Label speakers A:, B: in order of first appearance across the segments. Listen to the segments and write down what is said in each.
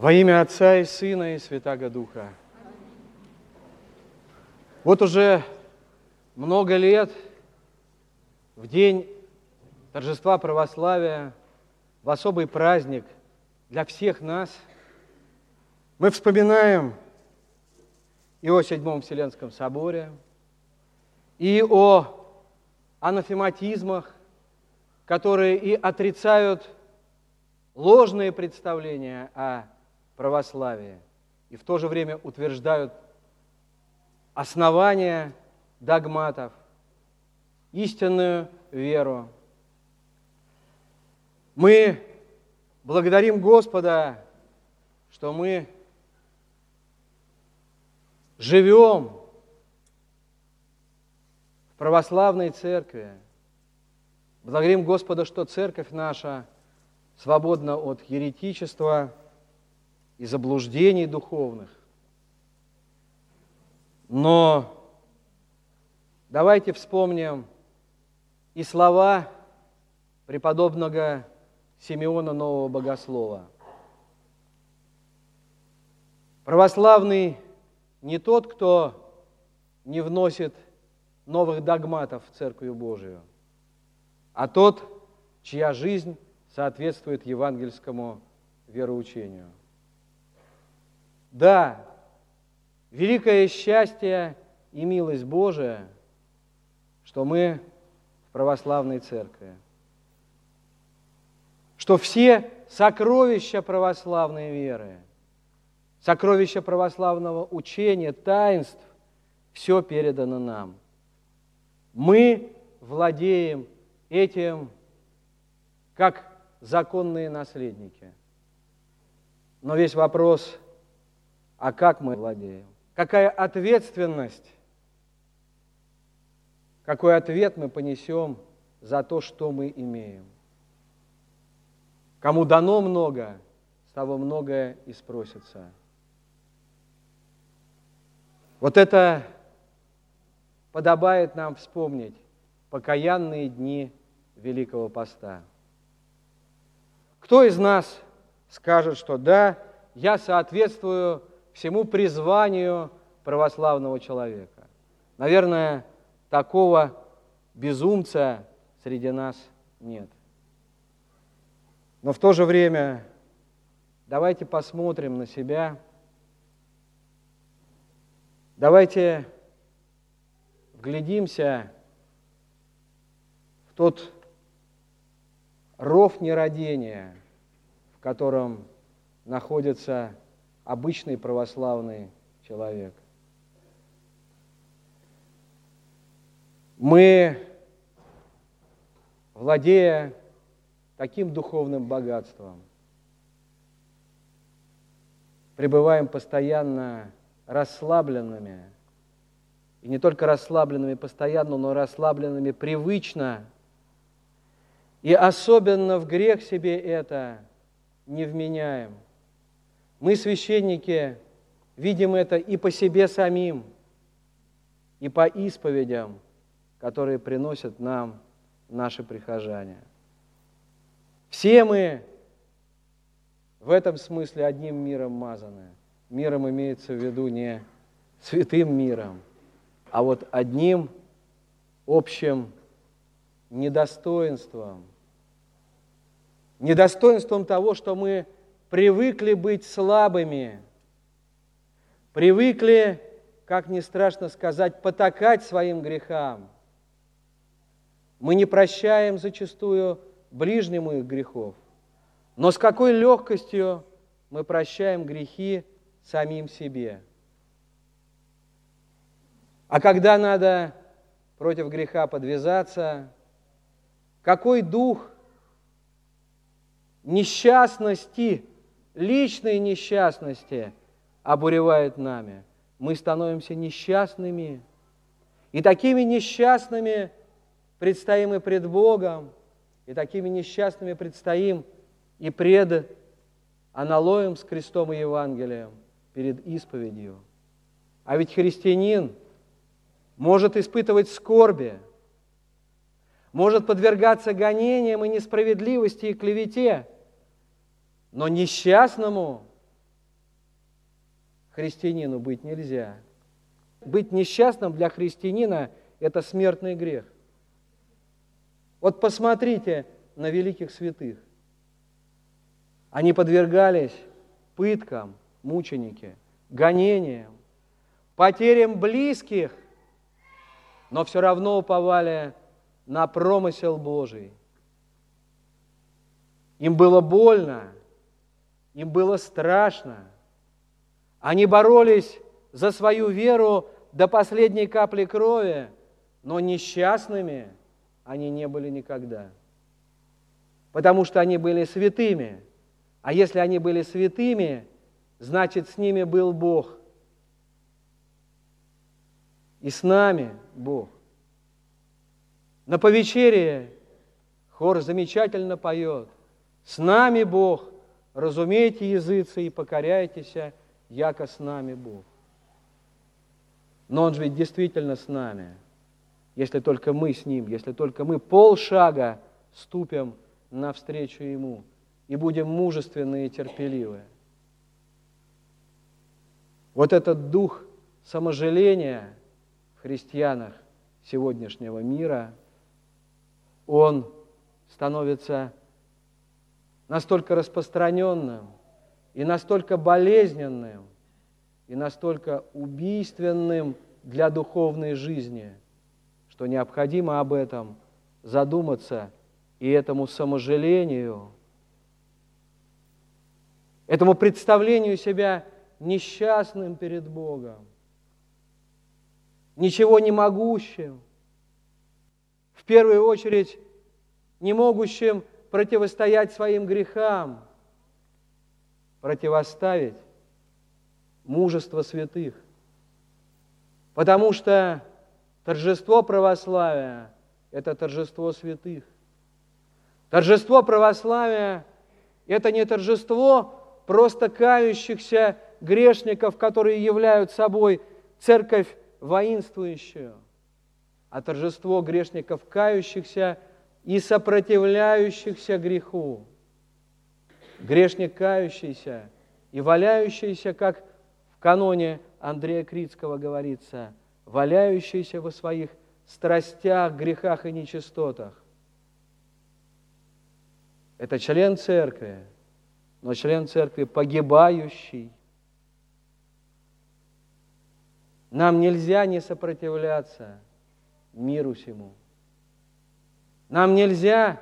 A: Во имя Отца и Сына и Святаго Духа. Вот уже много лет в день торжества православия, в особый праздник для всех нас, мы вспоминаем и о Седьмом Вселенском соборе, и о анафематизмах, которые и отрицают ложные представления о православии, и в то же время утверждают основания догматов, истинную веру. Мы благодарим Господа, что мы живем в православной церкви. Благодарим Господа, что церковь наша свободна от еретичества и заблуждений духовных. Но давайте вспомним и слова преподобного Симеона Нового Богослова. Православный не тот, кто не вносит новых догматов в Церковь Божию, а тот, чья жизнь соответствует евангельскому вероучению. Да, великое счастье и милость Божия, что мы в православной церкви, что все сокровища православной веры, сокровища православного учения, таинств, все передано нам. Мы владеем этим как законные наследники. Но весь вопрос, а как мы владеем? Какая ответственность, какой ответ мы понесем за то, что мы имеем? Кому дано много, с того многое и спросится. Вот это подобает нам вспомнить покаянные дни Великого Поста. Кто из нас скажет, что да, я соответствую всему призванию православного человека? Наверное, такого безумца среди нас нет. Но в то же время давайте посмотрим на себя, давайте вглядимся в тот ров нерадения, в котором находится обычный православный человек. Мы, владея таким духовным богатством, пребываем постоянно расслабленными, и не только расслабленными постоянно, но расслабленными привычно, и особенно в грех себе это не вменяем. Мы, священники, видим это и по себе самим, и по исповедям, которые приносят нам наши прихожане. Все мы в этом смысле одним миром мазаны. Миром имеется в виду не святым миром, а вот одним общим недостоинством. Недостоинством того, что мы привыкли быть слабыми, привыкли, как ни страшно сказать, потакать своим грехам. Мы не прощаем зачастую ближнему их грехов, но с какой легкостью мы прощаем грехи самим себе. А когда надо против греха подвязаться, какой дух несчастности, личной несчастности обуревает нами? Мы становимся несчастными. И такими несчастными предстоим и пред Богом, и такими несчастными предстоим и пред аналоем с крестом и Евангелием, перед исповедью. А ведь христианин может испытывать скорби, может подвергаться гонениям и несправедливости и клевете, но несчастному христианину быть нельзя. Быть несчастным для христианина – это смертный грех. Вот посмотрите на великих святых. Они подвергались пыткам, мученики, гонениям, потерям близких, но все равно уповали на промысел Божий. Им было больно, им было страшно. Они боролись за свою веру до последней капли крови, но несчастными они не были никогда. Потому что они были святыми. А если они были святыми, значит, с ними был Бог. И с нами Бог. На повечерие хор замечательно поет: «С нами Бог, разумейте, языцы, и покоряйтесь, яко с нами Бог». Но Он же ведь действительно с нами, если только мы с Ним, если только мы полшага ступим навстречу Ему и будем мужественны и терпеливы. Вот этот дух саможаления в христианах сегодняшнего мира, он становится настолько распространенным и настолько болезненным, и настолько убийственным для духовной жизни, что необходимо об этом задуматься и этому саможалению, этому представлению себя несчастным перед Богом, ничего не могущим, в первую очередь не могущим противостоять своим грехам, противоставить мужество святых. Потому что торжество православия – это торжество святых. Торжество православия – это не торжество просто кающихся грешников, которые являют собой церковь воинствующую, а торжество грешников кающихся и сопротивляющихся греху. Грешник кающийся и валяющийся, как в каноне Андрея Критского говорится, валяющийся во своих страстях, грехах и нечистотах. Это член церкви, но член церкви погибающий. Нам нельзя не сопротивляться миру сему. Нам нельзя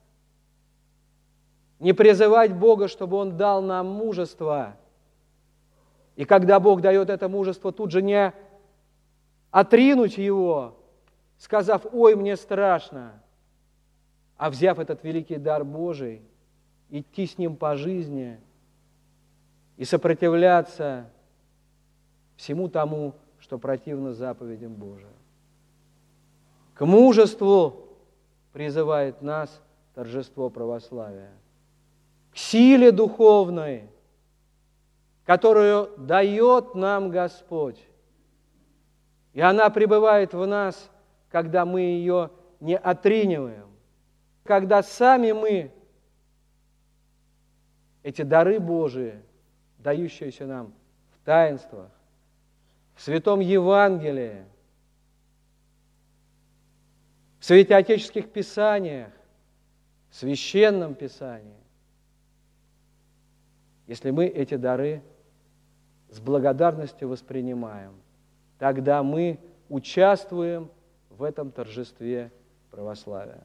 A: не призывать Бога, чтобы Он дал нам мужество. И когда Бог дает это мужество, тут же не отринуть его, сказав: «Ой, мне страшно», а взяв этот великий дар Божий, идти с ним по жизни и сопротивляться всему тому, что противно заповедям Божиим. К мужеству призывает нас торжество православия, к силе духовной, которую дает нам Господь. И она пребывает в нас, когда мы ее не отриниваем, когда сами мы, эти дары Божии, дающиеся нам в таинствах, в Святом Евангелии, в святоотеческих писаниях, в Священном Писании, если мы эти дары с благодарностью воспринимаем, тогда мы участвуем в этом торжестве православия.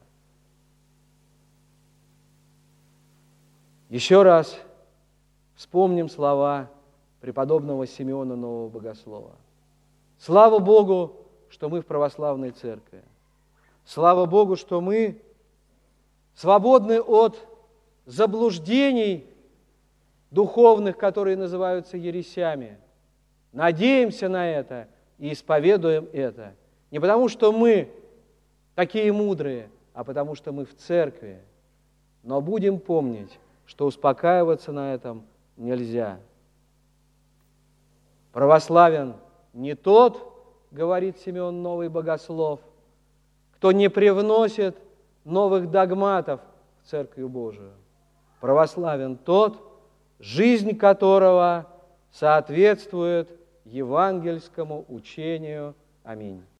A: Еще раз вспомним слова преподобного Симеона Нового Богослова. Слава Богу, что мы в православной церкви. Слава Богу, что мы свободны от заблуждений духовных, которые называются ересями. Надеемся на это и исповедуем это. Не потому, что мы такие мудрые, а потому, что мы в церкви. Но будем помнить, что успокаиваться на этом нельзя. Православен не тот, говорит Симеон Новый Богослов, кто не привносит новых догматов в Церковь Божию. Православен тот, жизнь которого соответствует евангельскому учению. Аминь.